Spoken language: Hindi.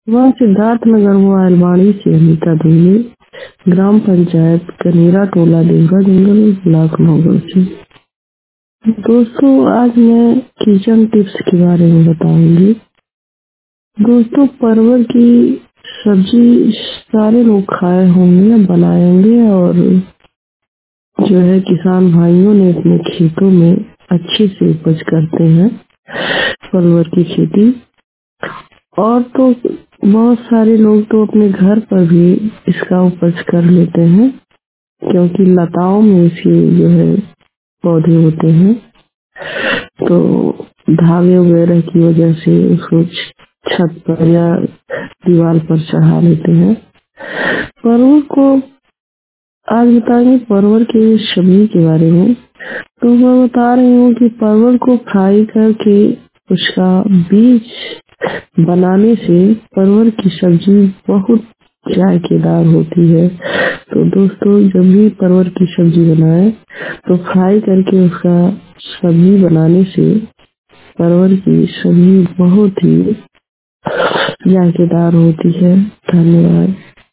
वह सिद्धार्थ नगर मोबाइल वाणी से अनीता दुबे, ग्राम पंचायत कनेरा टोला देवरा जंगल ब्लॉक नौगढ़ से। दोस्तों आज मैं किचन टिप्स के बारे में बताऊंगी। दोस्तों परवल की सब्जी सारे लोग खाए होंगे या बनाए होंगे और जो है किसान भाइयों ने अपने खेतों में अच्छे से उपज करते हैं परवल की खेती। और तो बहुत सारे लोग तो अपने घर पर भी इसका उपज कर लेते हैं क्योंकि लताओं में इसके जो है पौधे होते हैं, तो धागे वगैरह की वजह से उसको छत पर या दीवार पर चढ़ा लेते हैं। परवल को आज बताएंगे परवल के सब्जी के बारे में। तो मैं बता रही हूँ कि परवल को फ्राई करके उसका बीज बनाने से परवल की सब्जी बहुत जायकेदार होती है। तो दोस्तों जब भी परवल की सब्जी बनाए तो फ्राई करके उसका सब्जी बनाने से परवल की सब्जी बहुत ही जायकेदार होती है। धन्यवाद।